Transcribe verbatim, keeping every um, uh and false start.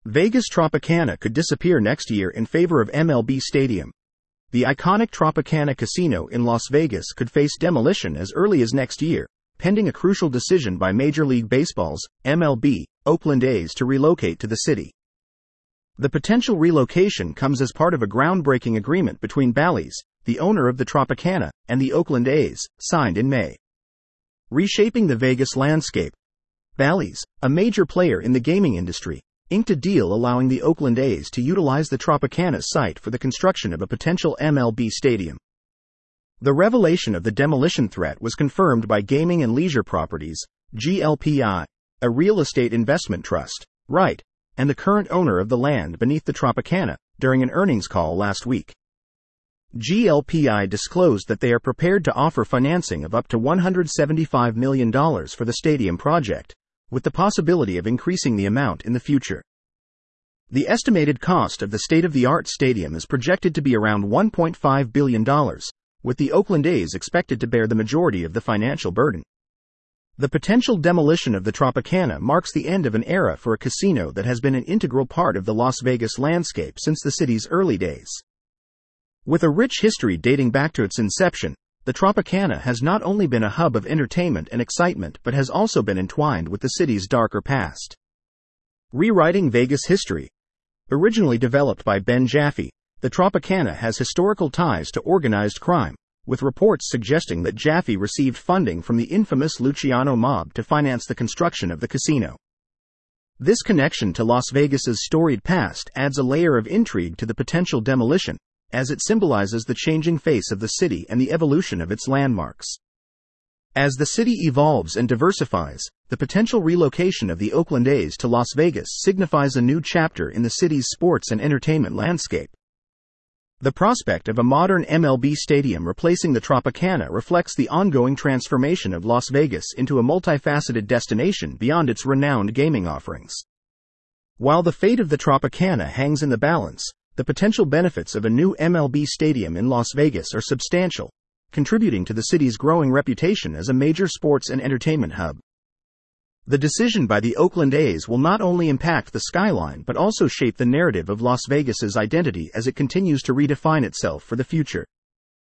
Vegas Tropicana could disappear next year in favor of M L B Stadium. The iconic Tropicana Casino in Las Vegas could face demolition as early as next year, pending a crucial decision by Major League Baseball's M L B Oakland A's to relocate to the city. The potential relocation comes as part of a groundbreaking agreement between Bally's, the owner of the Tropicana, and the Oakland A's, signed in May. Reshaping the Vegas landscape. Bally's, a major player in the gaming industry, inked a deal allowing the Oakland A's to utilize the Tropicana site for the construction of a potential M L B stadium. The revelation of the demolition threat was confirmed by Gaming and Leisure Properties, G L P I, a real estate investment trust, right, and the current owner of the land beneath the Tropicana, during an earnings call last week. G L P I disclosed that they are prepared to offer financing of up to one hundred seventy-five million dollars for the stadium project, with the possibility of increasing the amount in the future. The estimated cost of the state-of-the-art stadium is projected to be around one point five billion dollars, with the Oakland A's expected to bear the majority of the financial burden. The potential demolition of the Tropicana marks the end of an era for a casino that has been an integral part of the Las Vegas landscape since the city's early days. With a rich history dating back to its inception, the Tropicana has not only been a hub of entertainment and excitement but has also been entwined with the city's darker past. Rewriting Vegas history. Originally developed by Ben Jaffe, the Tropicana has historical ties to organized crime, with reports suggesting that Jaffe received funding from the infamous Luciano mob to finance the construction of the casino. This connection to Las Vegas's storied past adds a layer of intrigue to the potential demolition, as it symbolizes the changing face of the city and the evolution of its landmarks. As the city evolves and diversifies, the potential relocation of the Oakland A's to Las Vegas signifies a new chapter in the city's sports and entertainment landscape. The prospect of a modern M L B stadium replacing the Tropicana reflects the ongoing transformation of Las Vegas into a multifaceted destination beyond its renowned gaming offerings. While the fate of the Tropicana hangs in the balance, the potential benefits of a new M L B stadium in Las Vegas are substantial, contributing to the city's growing reputation as a major sports and entertainment hub. The decision by the Oakland A's will not only impact the skyline but also shape the narrative of Las Vegas's identity as it continues to redefine itself for the future.